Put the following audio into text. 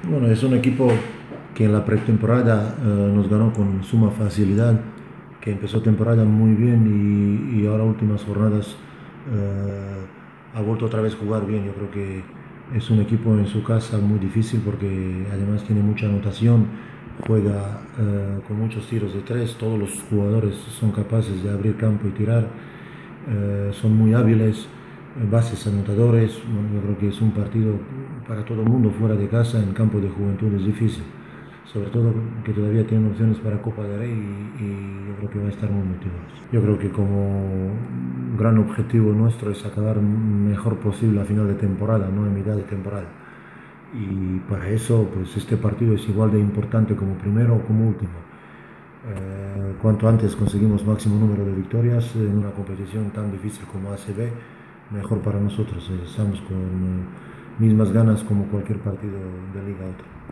Bueno, es un equipo que en la pretemporada nos ganó con suma facilidad, que empezó temporada muy bien y ahora últimas jornadas ha vuelto otra vez a jugar bien. Yo creo que es un equipo en su casa muy difícil porque además tiene mucha anotación, juega con muchos tiros de tres, todos los jugadores son capaces de abrir campo y tirar, son muy hábiles, bases anotadores. Bueno, yo creo que es un partido para todo el mundo fuera de casa en campo de juventud es difícil, sobre todo que todavía tienen opciones para Copa del Rey y yo creo que va a estar muy motivados. Yo creo que como gran objetivo nuestro es acabar mejor posible a final de temporada, no en mitad de temporada. Y para eso, pues este partido es igual de importante como primero o como último. Cuanto antes conseguimos máximo número de victorias en una competición tan difícil como ACB, mejor para nosotros. Estamos con mismas ganas como cualquier partido de liga otra.